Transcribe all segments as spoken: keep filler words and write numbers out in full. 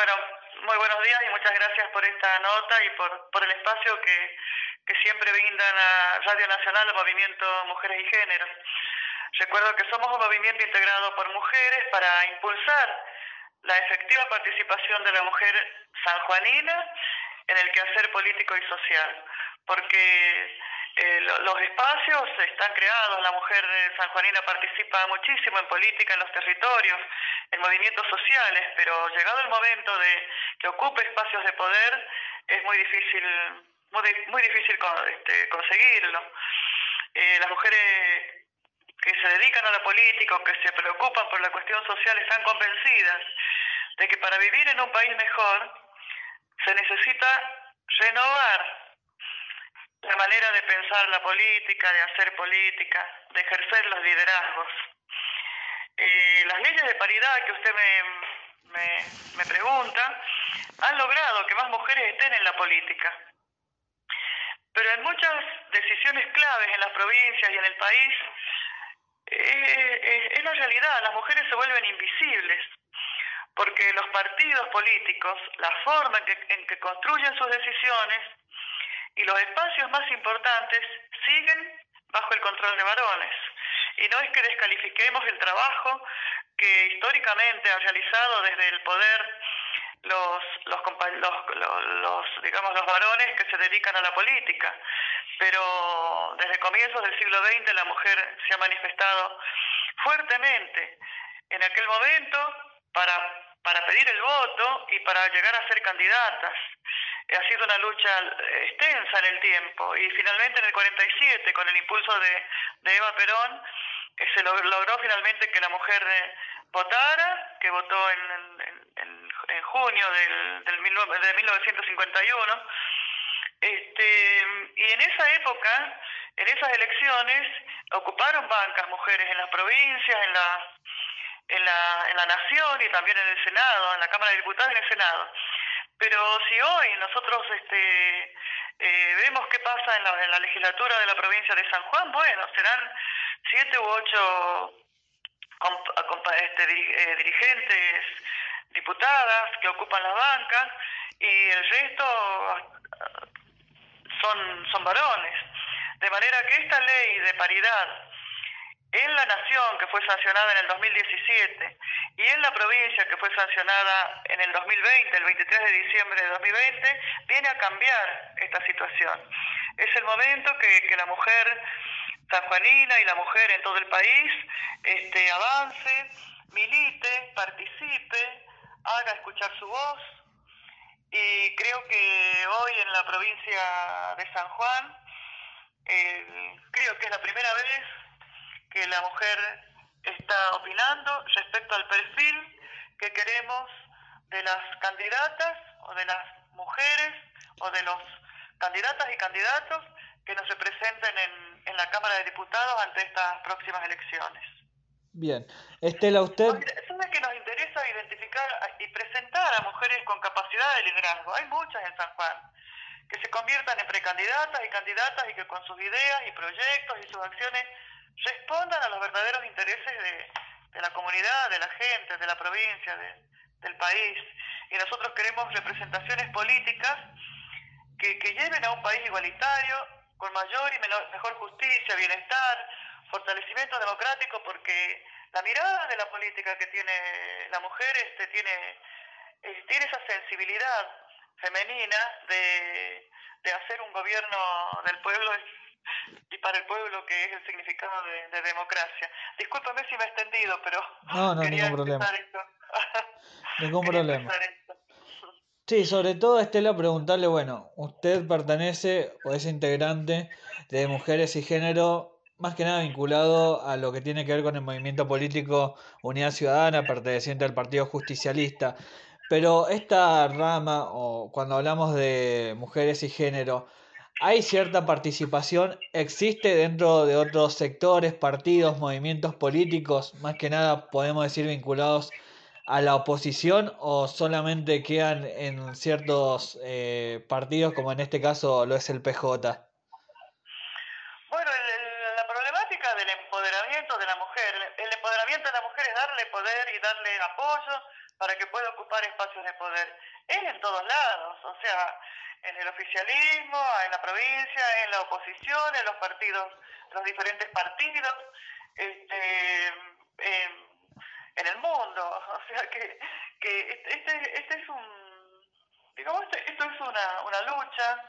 Bueno, muy buenos días y muchas gracias por esta nota y por, por el espacio que, que siempre brindan a Radio Nacional, al Movimiento Mujeres y Género. Recuerdo que somos un movimiento integrado por mujeres para impulsar la efectiva participación de la mujer sanjuanina en el quehacer político y social, porque eh, lo, los espacios están creados, la mujer sanjuanina participa muchísimo en política en los territorios, en movimientos sociales, pero llegado el momento de que ocupe espacios de poder es muy difícil, muy, muy difícil con, este, conseguirlo. Eh, las mujeres que se dedican a la política o que se preocupan por la cuestión social están convencidas de que para vivir en un país mejor se necesita renovar la manera de pensar la política, de hacer política, de ejercer los liderazgos. Eh, las leyes de paridad que usted me, me, me pregunta han logrado que más mujeres estén en la política. Pero en muchas decisiones claves en las provincias y en el país, eh, eh, es la realidad, las mujeres se vuelven invisibles, porque los partidos políticos, la forma en que, en que construyen sus decisiones y los espacios más importantes siguen bajo el control de varones. Y no es que descalifiquemos el trabajo que históricamente han realizado desde el poder los, los, los, los, los, digamos, los varones que se dedican a la política, pero desde comienzos del siglo veinte la mujer se ha manifestado fuertemente en aquel momento para para pedir el voto y para llegar a ser candidatas. Ha sido una lucha extensa en el tiempo y finalmente en el cuarenta y siete, con el impulso de, de Eva Perón, se logró finalmente que la mujer votara, que votó en, en, en, en junio del, del mil, de mil novecientos cincuenta y uno. Este, y en esa época, en esas elecciones, ocuparon bancas mujeres en las provincias, en la En la, en la Nación y también en el Senado, en la Cámara de Diputados y en el Senado. Pero si hoy nosotros este, eh, vemos qué pasa en la, en la legislatura de la provincia de San Juan, bueno, serán siete u ocho comp, comp, este, eh, dirigentes, diputadas que ocupan las bancas y el resto son, son varones. De manera que esta ley de paridad en la Nación, que fue sancionada en el dos mil diecisiete, y en la provincia, que fue sancionada en el dos mil veinte, el veintitrés de diciembre de dos mil veinte, viene a cambiar esta situación. Es el momento que, que la mujer sanjuanina y la mujer en todo el país este, avance, milite, participe, haga escuchar su voz, y creo que hoy en la provincia de San Juan, eh, creo que es la primera vez que la mujer está opinando respecto al perfil que queremos de las candidatas o de las mujeres o de los candidatas y candidatos que nos representen en, en la Cámara de Diputados ante estas próximas elecciones. Bien. Estela, usted... ¿Sabe que nos interesa identificar y presentar a mujeres con capacidad de liderazgo? Hay muchas en San Juan que se conviertan en precandidatas y candidatas y que con sus ideas y proyectos y sus acciones respondan a los verdaderos intereses de, de la comunidad, de la gente, de la provincia, de, del país. Y nosotros queremos representaciones políticas que, que lleven a un país igualitario, con mayor y menor, mejor justicia, bienestar, fortalecimiento democrático, porque la mirada de la política que tiene la mujer este, tiene, eh, tiene esa sensibilidad femenina de, de hacer un gobierno del pueblo y para el pueblo, que es el significado de, de democracia. Discúlpame si me he extendido, pero No, no, quería ningún problema. expresar esto. Ningún quería problema. expresar esto. Sí, sobre todo, Estela, preguntarle, bueno, usted pertenece o es integrante de Mujeres y Género, más que nada vinculado a lo que tiene que ver con el movimiento político Unidad Ciudadana, perteneciente al Partido Justicialista. Pero esta rama, o cuando hablamos de mujeres y género, ¿hay cierta participación? ¿Existe dentro de otros sectores, partidos, movimientos políticos, más que nada podemos decir vinculados a la oposición, o solamente quedan en ciertos eh, partidos, como en este caso lo es el P J? Bueno, el, el, la problemática del empoderamiento de la mujer, el empoderamiento de la mujer es darle poder y darle apoyo para que pueda ocupar espacios de poder. poder, es en todos lados, o sea, en el oficialismo, en la provincia, en la oposición, en los partidos, los diferentes partidos, este, en, en el mundo, o sea que, que este, este es un, digamos, este, esto es una, una lucha,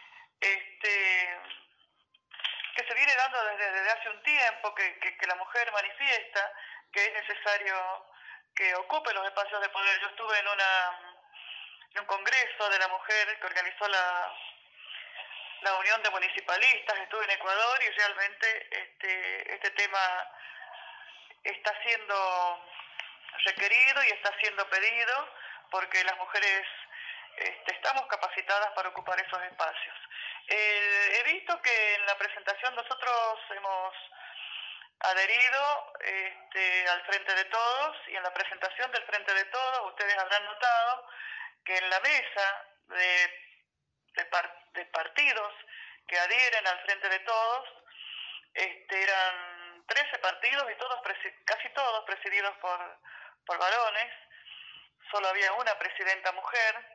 este, que se viene dando desde, desde hace un tiempo, que, que, que la mujer manifiesta que es necesario que ocupe los espacios de poder. Yo estuve en una en un congreso de la mujer que organizó la, la Unión de Municipalistas, estuve en Ecuador y realmente este, este tema está siendo requerido y está siendo pedido porque las mujeres este, estamos capacitadas para ocupar esos espacios. Eh, he visto que en la presentación nosotros hemos adherido este, al Frente de Todos y en la presentación del Frente de Todos ustedes habrán notado que en la mesa de, de, par, de partidos que adhieren al Frente de Todos este, eran trece partidos y todos casi todos presididos por, por varones, solo había una presidenta mujer.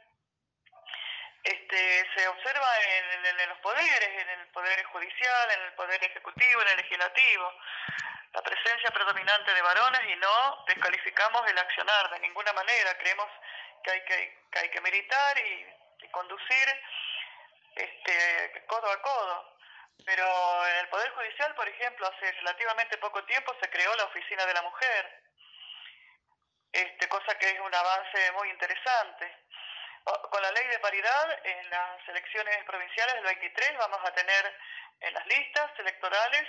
Este, se observa en, en, en los poderes, en el poder judicial, en el poder ejecutivo, en el legislativo, la presencia predominante de varones y no descalificamos el accionar de ninguna manera. Creemos que hay que, que, hay que militar y, y conducir este, codo a codo. Pero en el Poder Judicial, por ejemplo, hace relativamente poco tiempo se creó la Oficina de la Mujer, este, cosa que es un avance muy interesante. Con la ley de paridad, en las elecciones provinciales del veintitrés vamos a tener en las listas electorales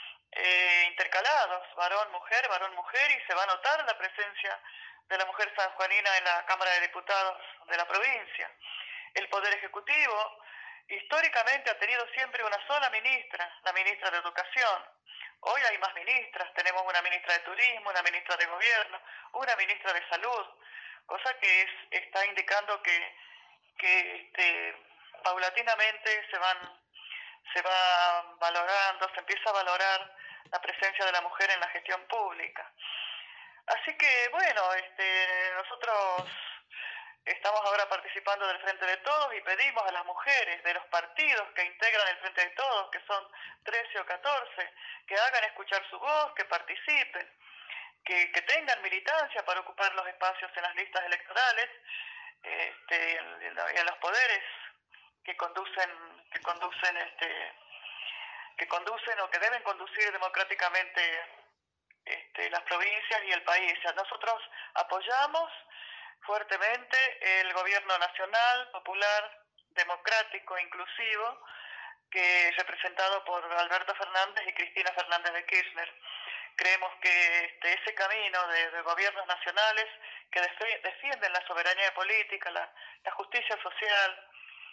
eh, intercalados, varón-mujer, varón-mujer, y se va a notar la presencia de la mujer sanjuanina en la Cámara de Diputados de la provincia. El Poder Ejecutivo históricamente ha tenido siempre una sola ministra, la ministra de Educación. Hoy hay más ministras, tenemos una ministra de Turismo, una ministra de Gobierno, una ministra de Salud, cosa que es, está indicando que, que este, paulatinamente se van se va valorando, se empieza a valorar la presencia de la mujer en la gestión pública. Así que bueno, este, nosotros estamos ahora participando del Frente de Todos y pedimos a las mujeres de los partidos que integran el Frente de Todos, que son trece o catorce, que hagan escuchar su voz, que participen, que, que tengan militancia para ocupar los espacios en las listas electorales este, y, en, y en los poderes que conducen, que conducen, este, que conducen o que deben conducir democráticamente este, las provincias y el país. O sea, nosotros apoyamos fuertemente el gobierno nacional, popular, democrático, inclusivo, que es representado por Alberto Fernández y Cristina Fernández de Kirchner. Creemos que este, ese camino de, de gobiernos nacionales que defienden la soberanía política, la, la justicia social,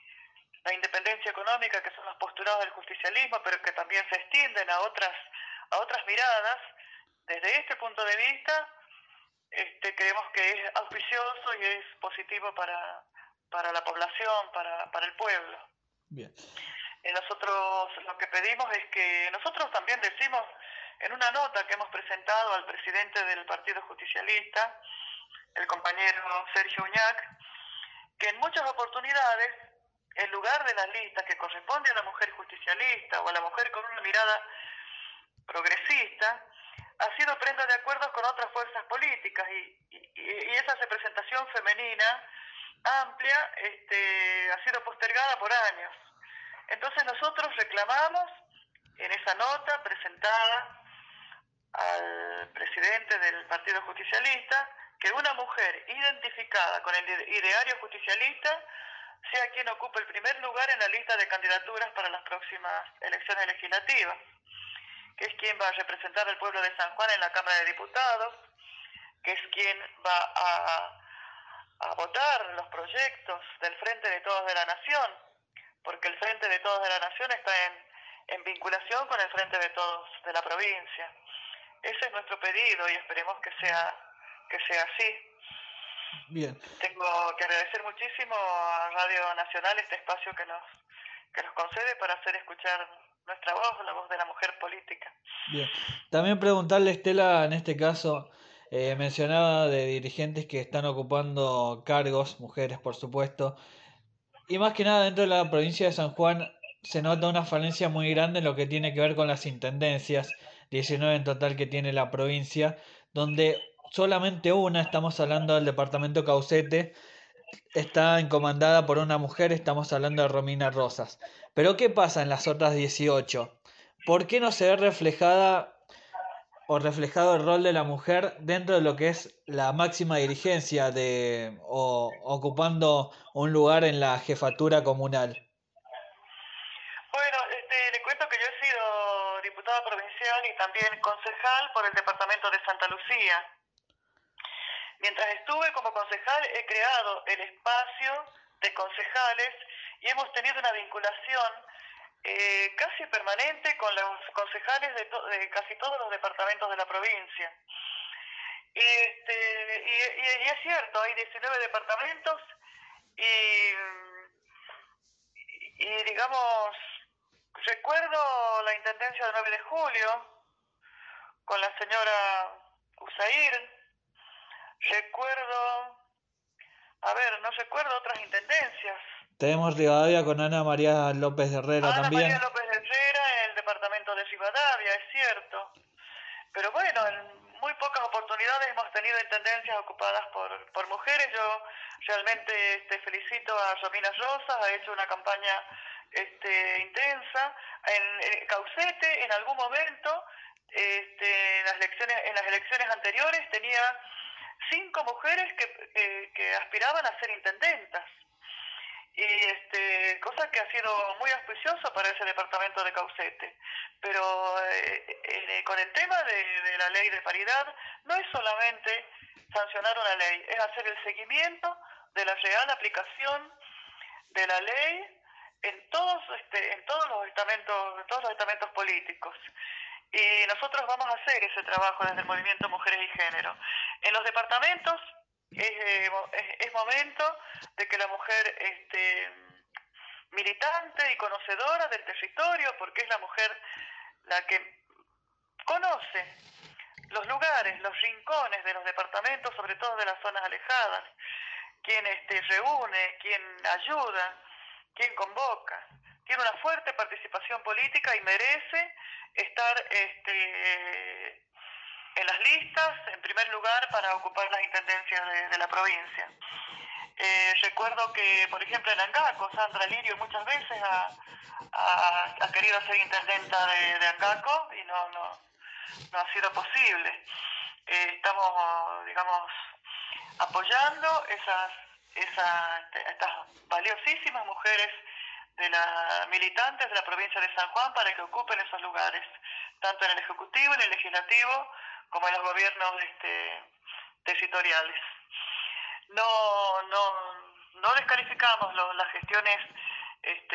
la independencia económica, que son los postulados del justicialismo, pero que también se extienden a otras, a otras miradas, desde este punto de vista, este, creemos que es auspicioso y es positivo para, para la población, para, para el pueblo. Bien. Y nosotros lo que pedimos es que nosotros también decimos en una nota que hemos presentado al presidente del Partido Justicialista, el compañero Sergio Uñac, que en muchas oportunidades, en lugar de las listas que corresponde a la mujer justicialista o a la mujer con una mirada progresista, ha sido prenda de acuerdos con otras fuerzas políticas y, y, y esa representación femenina amplia este, ha sido postergada por años. Entonces nosotros reclamamos en esa nota presentada al presidente del Partido Justicialista que una mujer identificada con el ideario justicialista sea quien ocupe el primer lugar en la lista de candidaturas para las próximas elecciones legislativas, que es quien va a representar al pueblo de San Juan en la Cámara de Diputados, que es quien va a, a votar los proyectos del Frente de Todos de la Nación, porque el Frente de Todos de la Nación está en, en vinculación con el Frente de Todos de la provincia. Ese es nuestro pedido y esperemos que sea, que sea así. Bien. Tengo que agradecer muchísimo a Radio Nacional este espacio que nos, que nos concede para hacer escuchar nuestra voz, la voz de la mujer política. Bien. También preguntarle, Estela, en este caso, Eh, mencionaba de dirigentes que están ocupando cargos, mujeres por supuesto, y más que nada dentro de la provincia de San Juan se nota una falencia muy grande en lo que tiene que ver con las intendencias, diecinueve en total que tiene la provincia, donde solamente una, estamos hablando del departamento Caucete, está encomandada por una mujer, estamos hablando de Romina Rosas. Pero ¿qué pasa en las otras dieciocho? ¿Por qué no se ve reflejada o reflejado el rol de la mujer dentro de lo que es la máxima dirigencia de o ocupando un lugar en la jefatura comunal? Bueno, este, le cuento que yo he sido diputada provincial y también concejal por el departamento de Santa Lucía. Mientras estuve como concejal he creado el espacio de concejales y hemos tenido una vinculación eh, casi permanente con los concejales de, to de casi todos los departamentos de la provincia. Y, este, y, y, y es cierto, hay diecinueve departamentos y, y digamos, recuerdo la intendencia del nueve de julio con la señora Usair, recuerdo, a ver, no recuerdo otras intendencias. Tenemos Rivadavia con Ana María López de Herrera Ana María también. López de Herrera en el departamento de Rivadavia, es cierto. Pero bueno, en muy pocas oportunidades hemos tenido intendencias ocupadas por, por mujeres. Yo realmente este, felicito a Romina Rosas, ha hecho una campaña este, intensa. En, en Caucete, en algún momento, este, en, las elecciones, en las elecciones anteriores, tenía cinco mujeres que, que, que aspiraban a ser intendentas. Y este, cosa que ha sido muy auspiciosa para ese departamento de Caucete. Pero eh, eh, con el tema de, de la ley de paridad, no es solamente sancionar una ley, es hacer el seguimiento de la real aplicación de la ley en todos, este, en todos los estamentos, en todos los estamentos políticos. Y nosotros vamos a hacer ese trabajo desde el Movimiento Mujeres y Género. En los departamentos es, eh, es, es momento de que la mujer este, militante y conocedora del territorio, porque es la mujer la que conoce los lugares, los rincones de los departamentos, sobre todo de las zonas alejadas, quien este, reúne, quien ayuda, quien convoca. Tiene una fuerte participación política y merece estar este, en las listas, en primer lugar, para ocupar las intendencias de, de la provincia. Eh, recuerdo que, por ejemplo, en Angaco, Sandra Lirio muchas veces ha, ha, ha querido ser intendenta de, de Angaco y no, no, no ha sido posible. Eh, estamos, digamos, apoyando esas, esas, estas valiosísimas mujeres de la, militantes de la provincia de San Juan para que ocupen esos lugares, tanto en el Ejecutivo, en el Legislativo, como en los gobiernos este, territoriales. No, no, no descalificamos lo, las gestiones este,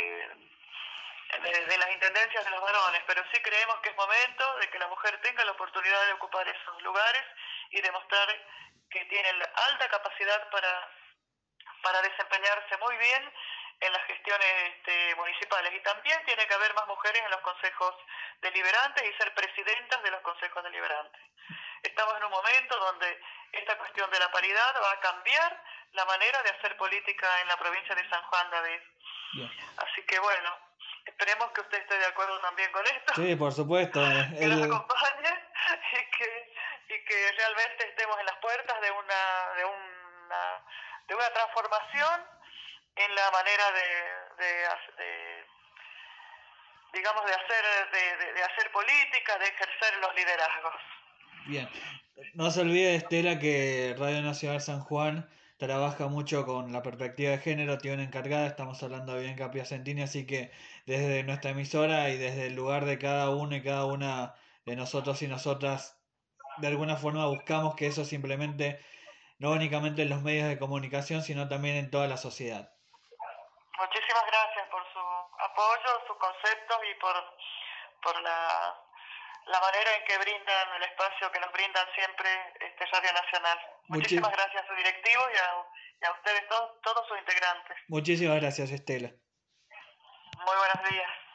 de, de las intendencias de los varones, pero sí creemos que es momento de que la mujer tenga la oportunidad de ocupar esos lugares y demostrar que tiene alta capacidad para, para desempeñarse muy bien en las gestiones este, municipales. Y también tiene que haber más mujeres en los consejos deliberantes y ser presidentas de los consejos deliberantes. Estamos en un momento donde esta cuestión de la paridad va a cambiar la manera de hacer política en la provincia de San Juan, David. Bien. Así que bueno, esperemos que usted esté de acuerdo también con esto. Sí, por supuesto. Que El... nos acompañe y que, y que realmente estemos en las puertas de una, de una, de una transformación en la manera de, de, de digamos, de hacer, de, de, de hacer política, de ejercer los liderazgos. Bien. No se olvide, Estela, que Radio Nacional San Juan trabaja mucho con la perspectiva de género, tiene una encargada, estamos hablando de Bianca Piacentini, así que desde nuestra emisora y desde el lugar de cada uno y cada una de nosotros y nosotras, de alguna forma buscamos que eso simplemente, no únicamente en los medios de comunicación, sino también en toda la sociedad. Muchísimas gracias por su apoyo, sus conceptos y por, por la, la manera en que brindan el espacio que nos brindan siempre este Radio Nacional. Muchísimas Muchis gracias a su directivo y a, y a ustedes todos, todos sus integrantes. Muchísimas gracias, Estela. Muy buenos días.